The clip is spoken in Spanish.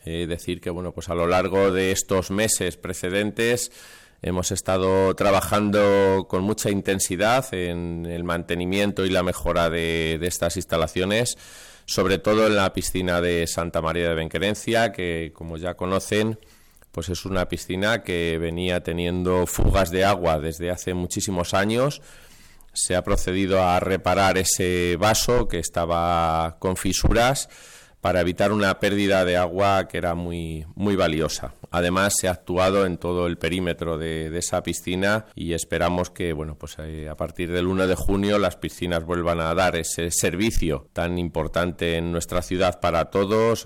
Decir que bueno, pues a lo largo de estos meses precedentes hemos estado trabajando con mucha intensidad en el mantenimiento y la mejora de estas instalaciones, sobre todo en la piscina de Santa María de Benquerencia, que como ya conocen, pues es una piscina que venía teniendo fugas de agua desde hace muchísimos años. Se ha procedido a reparar ese vaso que estaba con fisuras para evitar una pérdida de agua que era muy valiosa. Además, se ha actuado en todo el perímetro de esa piscina y esperamos que bueno, pues a partir del 1 de junio las piscinas vuelvan a dar ese servicio tan importante en nuestra ciudad para todos.